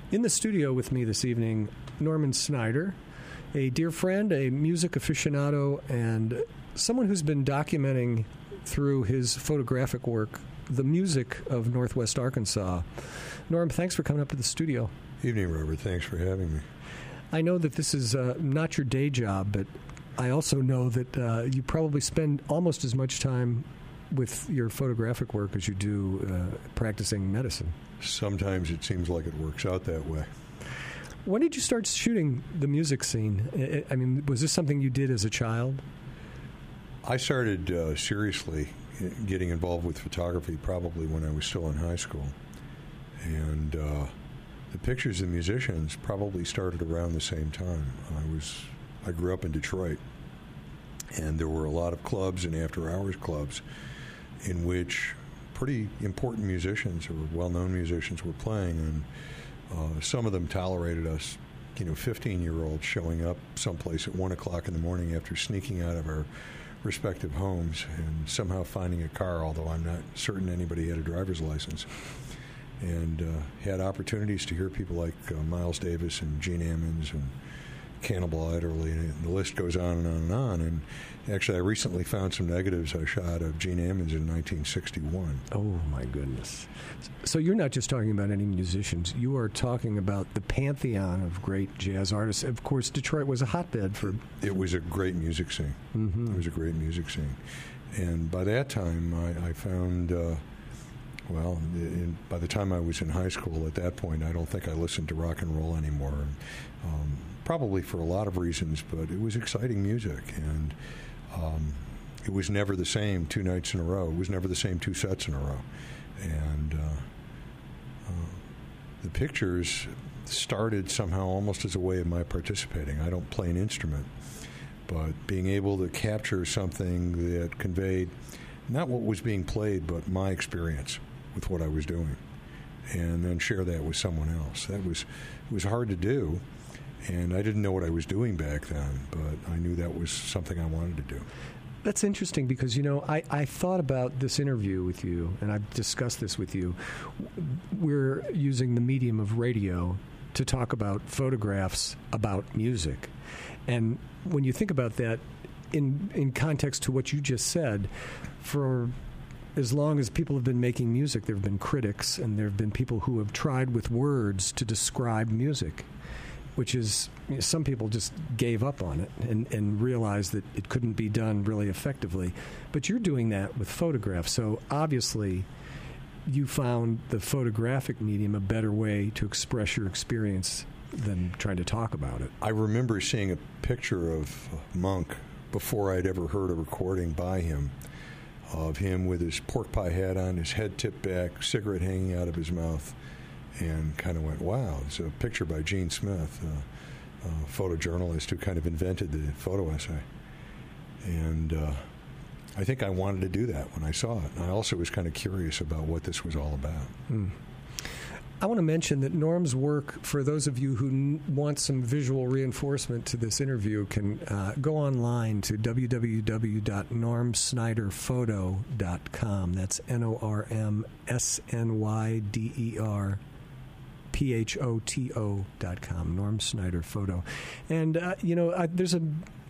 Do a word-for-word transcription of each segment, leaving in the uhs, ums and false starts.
In the studio with me this evening, Norman Snyder, a dear friend, a music aficionado, and someone who's been documenting through his photographic work the music of Northwest Arkansas. Norm, thanks for coming up to the studio. Evening, Robert. Thanks for having me. I know that this is uh, not your day job, but I also know that uh, you probably spend almost as much time with your photographic work as you do uh, practicing medicine. Sometimes it seems like it works out that way. When did you start shooting the music scene? I mean, was this something you did as a child? I started uh, seriously getting involved with photography probably when I was still in high school. And uh, the pictures of musicians probably started around the same time. I was I grew up in Detroit, and there were a lot of clubs and after-hours clubs in which pretty important musicians or well-known musicians were playing, and uh, some of them tolerated us, you know, fifteen-year-olds showing up someplace at one o'clock in the morning after sneaking out of our respective homes and somehow finding a car, although I'm not certain anybody had a driver's license, and uh, had opportunities to hear people like uh, Miles Davis and Gene Ammons and Cannibal Adderley, and the list goes on and on and on. And actually, I recently found some negatives I shot of Gene Ammons in nineteen sixty-one. Oh, my goodness. So you're not just talking about any musicians. You are talking about the pantheon of great jazz artists. Of course, Detroit was a hotbed for... It was a great music scene. Mm-hmm. It was a great music scene. And by that time, I, I found... Uh, Well, in, by the time I was in high school, at that point, I don't think I listened to rock and roll anymore. Um, probably for a lot of reasons, but it was exciting music, and um, it was never the same two nights in a row. It was never the same two sets in a row. And uh, uh, the pictures started somehow almost as a way of my participating. I don't play an instrument, but being able to capture something that conveyed not what was being played, but my experience with what I was doing, and then share that with someone else. That was it was hard to do, and I didn't know what I was doing back then, but I knew that was something I wanted to do. That's interesting because, you know, I, I thought about this interview with you, and I've discussed this with you. We're using the medium of radio to talk about photographs about music. And when you think about that in in context to what you just said, for as long as people have been making music, there have been critics, and there have been people who have tried with words to describe music, which is, you know, some people just gave up on it and, and realized that it couldn't be done really effectively. But you're doing that with photographs, so obviously you found the photographic medium a better way to express your experience than trying to talk about it. I remember seeing a picture of Monk before I'd ever heard a recording by him, of him with his pork pie hat on, his head tipped back, cigarette hanging out of his mouth, and kind of went, wow. It's a picture by Gene Smith, a, a photojournalist who kind of invented the photo essay. And uh, I think I wanted to do that when I saw it. And I also was kind of curious about what this was all about. Mm. I want to mention that Norm's work, for those of you who n- want some visual reinforcement to this interview, can uh, go online to w w w dot norm snyder photo dot com. That's N O R M S N Y D E R P H O T O dot com, Norm Snyder Photo. And, uh, you know, I, there's a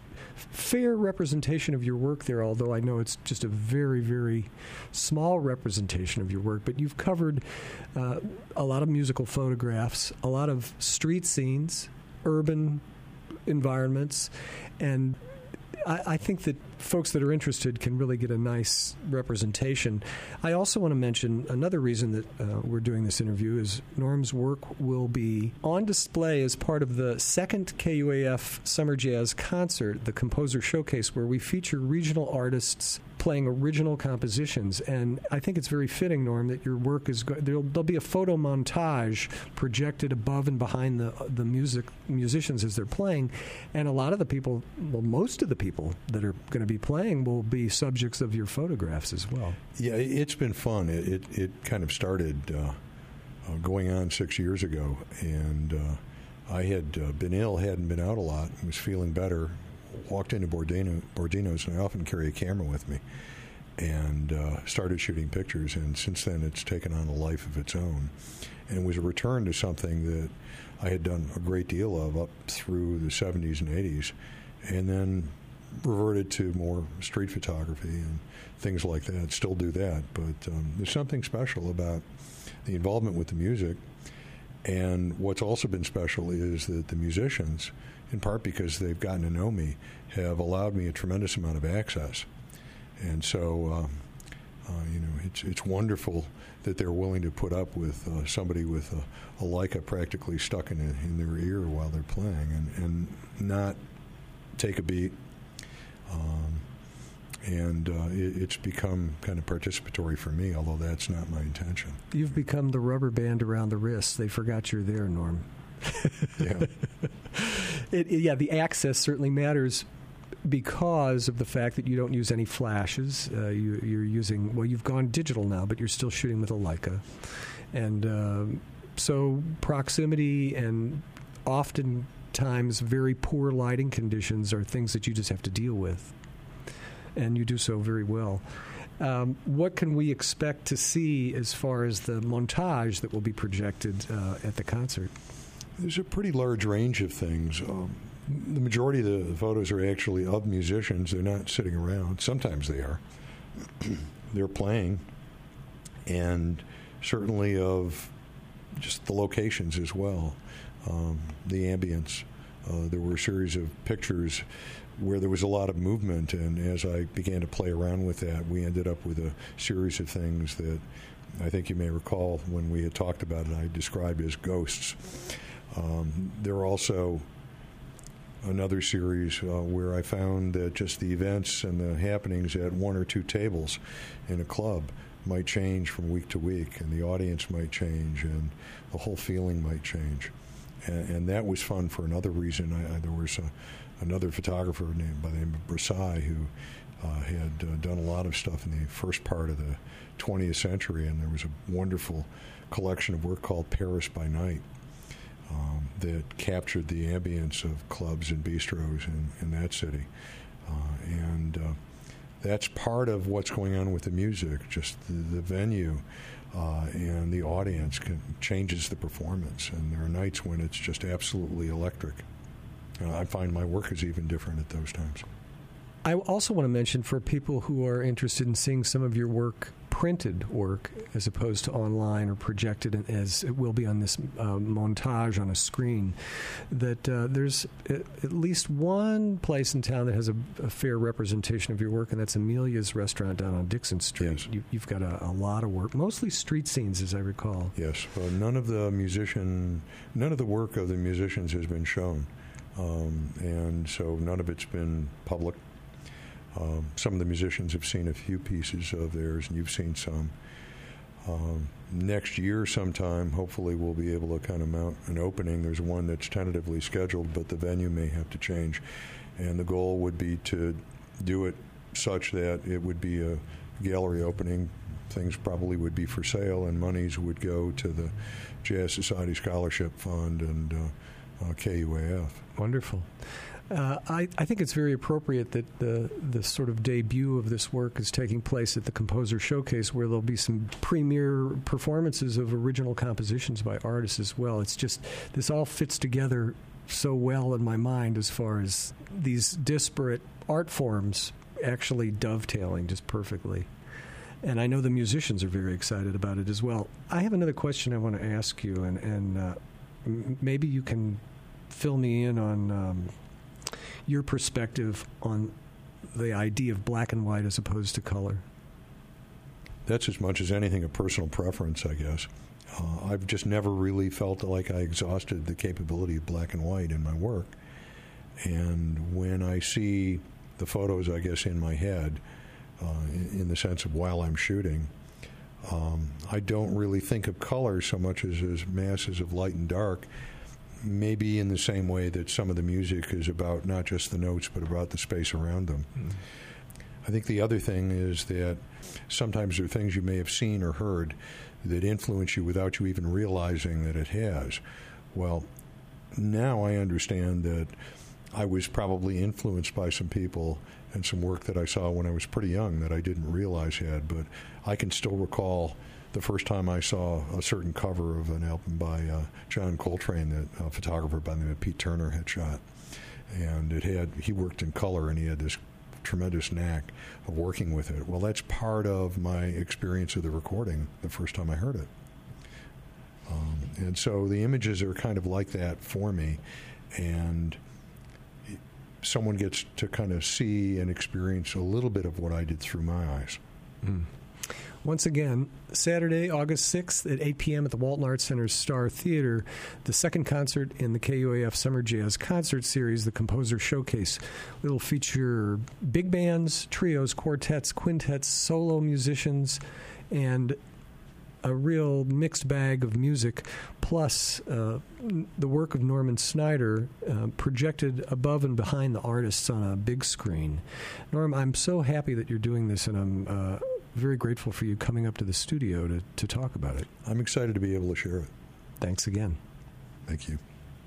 fair representation of your work there, although I know it's just a very, very small representation of your work. But you've covered uh, a lot of musical photographs, a lot of street scenes, urban environments, and I, I think that folks that are interested can really get a nice representation. I also want to mention another reason that uh, we're doing this interview is Norm's work will be on display as part of the second K U A F Summer Jazz Concert, the Composer Showcase, where we feature regional artists playing original compositions. And I think it's very fitting, Norm, that your work is go- there'll, there'll be a photo montage projected above and behind the the music musicians as they're playing, and a lot of the people, well, most of the people that are going to be playing will be subjects of your photographs as well. Yeah, it's been fun. It it, it kind of started uh, uh, going on six years ago, and uh, I had uh, been ill, hadn't been out a lot, was feeling better. Walked into Bordino, Bordino's, and I often carry a camera with me. and uh, started shooting pictures. And since then, it's taken on a life of its own. And it was a return to something that I had done a great deal of up through the seventies and eighties, and then reverted to more street photography and things like that. Still do that, but um, there's something special about the involvement with the music. And what's also been special is that the musicians, in part because they've gotten to know me, have allowed me a tremendous amount of access. And so, um, uh, you know, it's it's wonderful that they're willing to put up with uh, somebody with a, a Leica practically stuck in, a, in their ear while they're playing, and, and not take a beat. Um, and uh, it, it's become kind of participatory for me, although that's not my intention. You've become the rubber band around the wrist. They forgot you're there, Norm. Yeah. it, it, yeah, the access certainly matters because of the fact that you don't use any flashes. Uh, you, you're using, well, you've gone digital now, but you're still shooting with a Leica. And uh, so proximity and oftentimes very poor lighting conditions are things that you just have to deal with. And you do so very well. Um, what can we expect to see as far as the montage that will be projected uh, at the concert? There's a pretty large range of things. Um, the majority of the photos are actually of musicians. They're not sitting around. Sometimes they are. They're playing. And certainly of just the locations as well, um, the ambience. Uh, there were a series of pictures where there was a lot of movement, and as I began to play around with that, we ended up with a series of things that I think you may recall when we had talked about it, I described as ghosts. Um, there are also another series uh, where I found that just the events and the happenings at one or two tables in a club might change from week to week, and the audience might change, and the whole feeling might change. And, and that was fun for another reason. I, I, there was a another photographer named by the name of Bresai who uh, had uh, done a lot of stuff in the first part of the twentieth century, and there was a wonderful collection of work called Paris by Night um, that captured the ambience of clubs and bistros in, in that city. Uh, and uh, that's part of what's going on with the music, just the, the venue uh, and the audience can, changes the performance, and there are nights when it's just absolutely electric. Uh, I find my work is even different at those times. I also want to mention for people who are interested in seeing some of your work, printed work, as opposed to online or projected as it will be on this uh, montage on a screen, that uh, there's at, at least one place in town that has a, a fair representation of your work, and that's Amelia's Restaurant down on Dixon Street. Yes. You, you've got a, a lot of work, mostly street scenes, as I recall. Yes. Well, none of the musician, none of the work of the musicians has been shown. Um, and so none of it's been public. Um, some of the musicians have seen a few pieces of theirs, and you've seen some. Um, next year sometime, hopefully we'll be able to kind of mount an opening. There's one that's tentatively scheduled, but the venue may have to change. And the goal would be to do it such that it would be a gallery opening. Things probably would be for sale, and monies would go to the Jazz Society Scholarship Fund and uh, Uh, K U A F. Wonderful. Uh, I, I think it's very appropriate that the the sort of debut of this work is taking place at the Composer Showcase, where there'll be some premiere performances of original compositions by artists as well. It's just, this all fits together so well in my mind as far as these disparate art forms actually dovetailing just perfectly. And I know the musicians are very excited about it as well. I have another question I want to ask you, and, and uh, maybe you can fill me in on um, your perspective on the idea of black and white as opposed to color. That's as much as anything a personal preference, I guess. Uh, I've just never really felt like I exhausted the capability of black and white in my work. And when I see the photos, I guess, in my head, uh, in, in the sense of while I'm shooting, Um, I don't really think of color so much as, as masses of light and dark, maybe in the same way that some of the music is about not just the notes, but about the space around them. Mm. I think the other thing is that sometimes there are things you may have seen or heard that influence you without you even realizing that it has. Well, now I understand that I was probably influenced by some people and some work that I saw when I was pretty young that I didn't realize had. But I can still recall the first time I saw a certain cover of an album by uh, John Coltrane that a photographer by the name of Pete Turner had shot. And it had he worked in color, and he had this tremendous knack of working with it. Well, that's part of my experience of the recording the first time I heard it. Um, and so the images are kind of like that for me. And someone gets to kind of see and experience a little bit of what I did through my eyes. Mm. Once again, Saturday, August sixth at eight p.m. at the Walton Arts Center's Star Theater, the second concert in the K U A F Summer Jazz Concert Series, the Composer Showcase. It'll feature big bands, trios, quartets, quintets, solo musicians, and a real mixed bag of music, plus uh, the work of Norman Snyder uh, projected above and behind the artists on a big screen. Norm, I'm so happy that you're doing this, and I'm uh, very grateful for you coming up to the studio to, to talk about it. I'm excited to be able to share it. Thanks again. Thank you.